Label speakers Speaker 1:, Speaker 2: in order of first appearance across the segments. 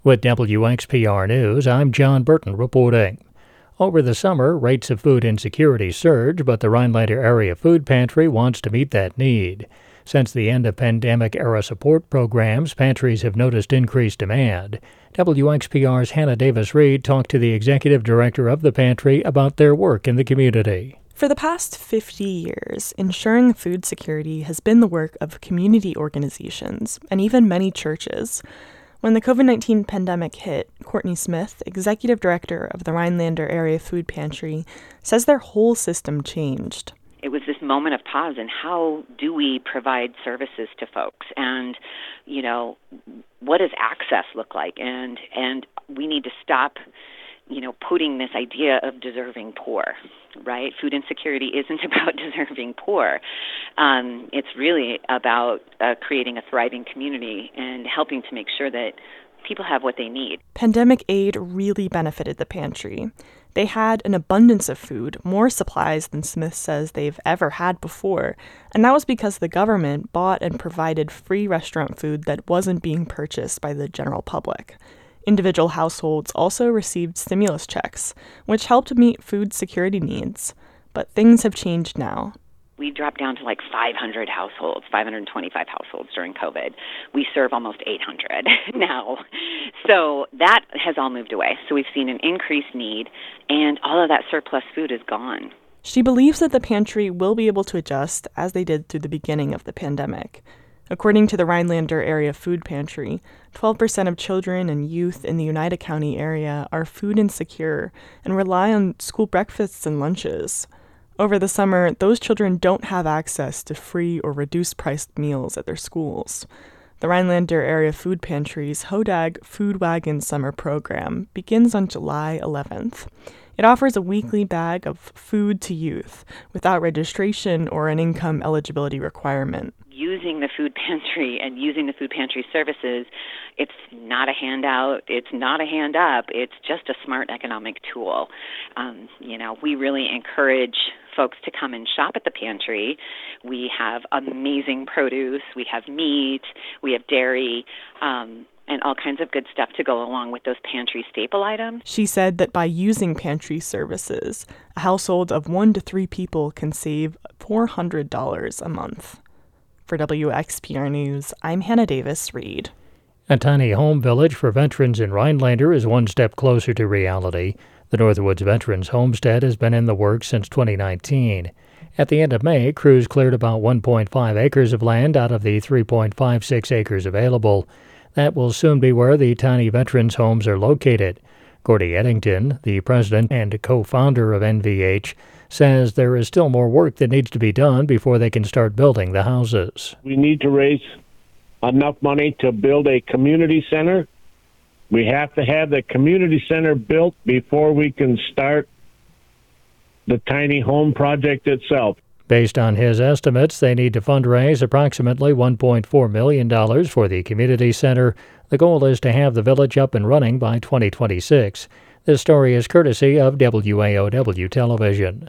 Speaker 1: With WXPR News, I'm John Burton reporting. Over the summer, rates of food insecurity surged, but the Rhinelander Area Food Pantry wants to meet that need. Since the end of pandemic-era support programs, pantries have noticed increased demand. WXPR's Hannah Davis-Reed talked to the executive director of the pantry about their work in the community.
Speaker 2: For the past 50 years, ensuring food security has been the work of community organizations and even many churches. When the COVID-19 pandemic hit, Courtney Smith, executive director of the Rhinelander Area Food Pantry, says their whole system changed.
Speaker 3: It was this moment of pause in how do we provide services to folks, and, what does access look like? And we need to stop, putting this idea of deserving poor, right? Food insecurity isn't about deserving poor. It's really about creating a thriving community and helping to make sure that people have what they need.
Speaker 2: Pandemic aid really benefited the pantry. They had an abundance of food, more supplies than Smith says they've ever had before, and that was because the government bought and provided free restaurant food that wasn't being purchased by the general public. Individual households also received stimulus checks, which helped meet food security needs. But things have changed now.
Speaker 3: We dropped down to like 500 households, 525 households during COVID. We serve almost 800 now. So that has all moved away. So we've seen an increased need, and all of that surplus food is gone.
Speaker 2: She believes that the pantry will be able to adjust as they did through the beginning of the pandemic. According to the Rhinelander Area Food Pantry, 12% of children and youth in the Oneida County area are food insecure and rely on school breakfasts and lunches. Over the summer, those children don't have access to free or reduced-priced meals at their schools. The Rhinelander Area Food Pantry's Hodag Food Wagon Summer Program begins on July 11th. It offers a weekly bag of food to youth without registration or an income eligibility requirement.
Speaker 3: Using the food pantry and using the food pantry services, it's not a handout, it's not a hand up, it's just a smart economic tool. We really encourage folks to come and shop at the pantry. We have amazing produce, we have meat, we have dairy, and all kinds of good stuff to go along with those pantry staple items.
Speaker 2: She said that by using pantry services, a household of 1 to 3 people can save $400 a month. For WXPR News, I'm Hannah Davis-Reed.
Speaker 1: A tiny home village for veterans in Rhinelander is one step closer to reality. The Northwoods Veterans Homestead has been in the works since 2019. At the end of May, crews cleared about 1.5 acres of land out of the 3.56 acres available. That will soon be where the tiny veterans' homes are located. Gordy Eddington, the president and co-founder of NVH, says there is still more work that needs to be done before they can start building the houses.
Speaker 4: We need to raise enough money to build a community center. We have to have the community center built before we can start the tiny home project itself.
Speaker 1: Based on his estimates, they need to fundraise approximately $1.4 million for the community center. The goal is to have the village up and running by 2026. This story is courtesy of WAOW Television.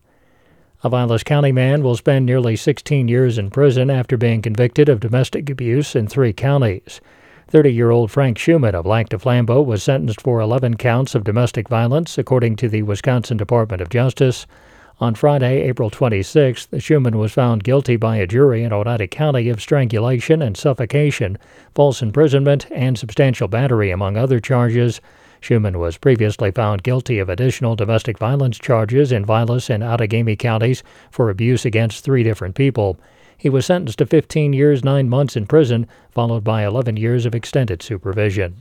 Speaker 1: A Vilas County man will spend nearly 16 years in prison after being convicted of domestic abuse in 3 counties. 30-year-old Frank Schumann of Lac du Flambeau was sentenced for 11 counts of domestic violence, according to the Wisconsin Department of Justice. On Friday, April 26th, Schumann was found guilty by a jury in Oneida County of strangulation and suffocation, false imprisonment, and substantial battery, among other charges. Schumann was previously found guilty of additional domestic violence charges in Vilas and Outagamie counties for abuse against 3 different people. He was sentenced to 15 years, 9 months in prison, followed by 11 years of extended supervision.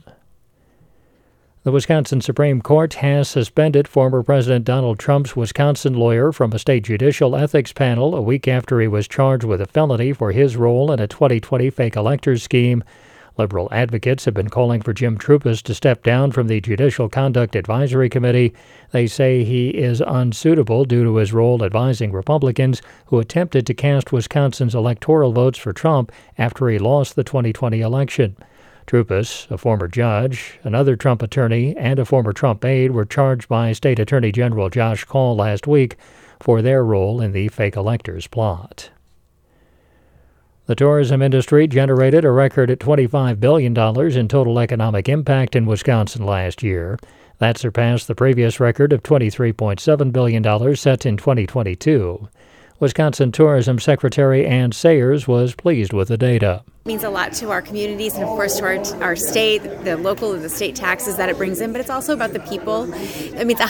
Speaker 1: The Wisconsin Supreme Court has suspended former President Donald Trump's Wisconsin lawyer from a state judicial ethics panel a week after he was charged with a felony for his role in a 2020 fake electors scheme. Liberal advocates have been calling for Jim Troupis to step down from the Judicial Conduct Advisory Committee. They say he is unsuitable due to his role advising Republicans who attempted to cast Wisconsin's electoral votes for Trump after he lost the 2020 election. Troupis, a former judge, another Trump attorney, and a former Trump aide were charged by State Attorney General Josh Kaul last week for their role in the fake electors plot. The tourism industry generated a record at $25 billion in total economic impact in Wisconsin last year. That surpassed the previous record of $23.7 billion set in 2022. Wisconsin Tourism Secretary Ann Sayers was pleased with the data.
Speaker 5: It means a lot to our communities and, of course, to our state, the local and the state taxes that it brings in, but it's also about the people. It means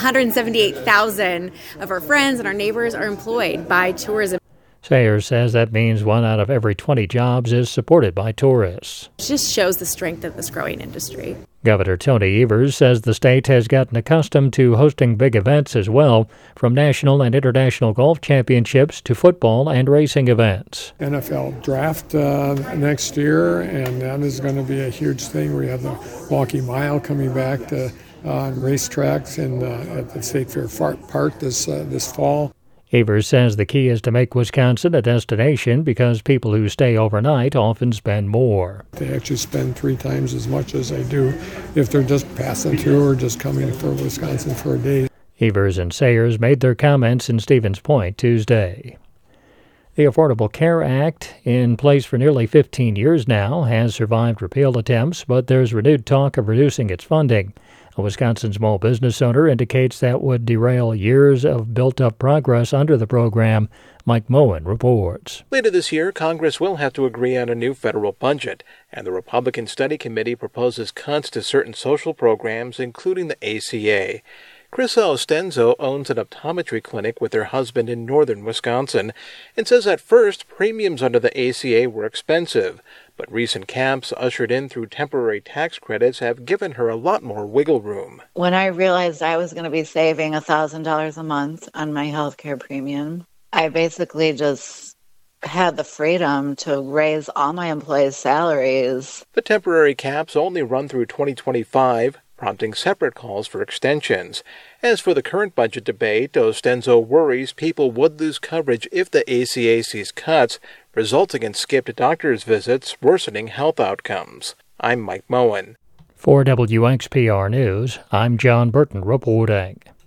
Speaker 5: 178,000 of our friends and our neighbors are employed by tourism.
Speaker 1: Sayers says that means 1 out of every 20 jobs is supported by tourists.
Speaker 5: It just shows the strength of this growing industry.
Speaker 1: Governor Tony Evers says the state has gotten accustomed to hosting big events as well, from national and international golf championships to football and racing events.
Speaker 6: NFL draft next year, and that is going to be a huge thing. We have the Walking Mile coming back to racetracks at the State Fair Park this fall.
Speaker 1: Evers says the key is to make Wisconsin a destination because people who stay overnight often spend more.
Speaker 6: They actually spend 3 times as much as they do if they're just passing through or just coming for Wisconsin for a day.
Speaker 1: Evers and Sayers made their comments in Stevens Point Tuesday. The Affordable Care Act, in place for nearly 15 years now, has survived repeal attempts, but there's renewed talk of reducing its funding. A Wisconsin small business owner indicates that would derail years of built-up progress under the program. Mike Moen reports.
Speaker 7: Later this year, Congress will have to agree on a new federal budget, and the Republican Study Committee proposes cuts to certain social programs, including the ACA. Chris Ostenzo owns an optometry clinic with her husband in northern Wisconsin and says at first premiums under the ACA were expensive, but recent caps ushered in through temporary tax credits have given her a lot more wiggle room.
Speaker 8: When I realized I was going to be saving $1,000 a month on my health care premium, I basically just had the freedom to raise all my employees' salaries.
Speaker 7: The temporary caps only run through 2025, prompting separate calls for extensions. As for the current budget debate, Ostenzo worries people would lose coverage if the ACA sees cuts, resulting in skipped doctor's visits, worsening health outcomes. I'm Mike Moen.
Speaker 1: For WXPR News, I'm John Burton reporting.